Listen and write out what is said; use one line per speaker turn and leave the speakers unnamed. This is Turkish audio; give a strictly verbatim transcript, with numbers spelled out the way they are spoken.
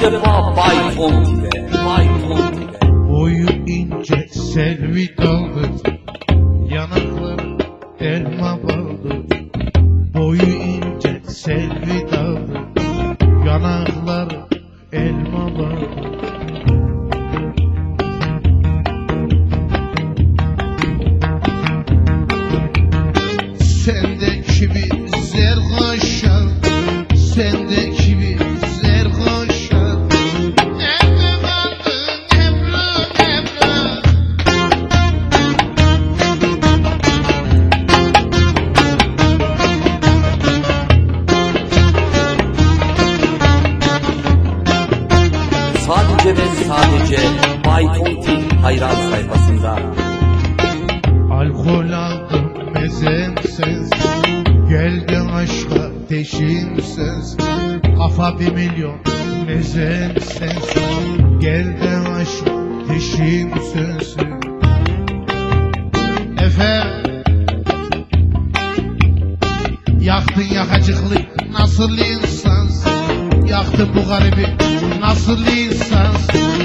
defa Bay Tonti'de, Bay Tonti'de.
Boyu ince selvi daldır, yanakları elma baldır. Boyu ince selvi daldır, yanakları elma baldır. Sendeki bir zerhaşa, sendeki bir zerhaşa. Nerede kaldın Emrah, Emrah?
Sadece ve sadece Bay Tonti hayran sayfasında.
Alkol aldım mezemsiz, geldin aşka peşimsiz. Kafa bir milyon mezemsiz, geldin aşka peşimsiz. Efe, yaktın yakacıklı nasıl insansın? Yaktın bu garibi nasıl insansın?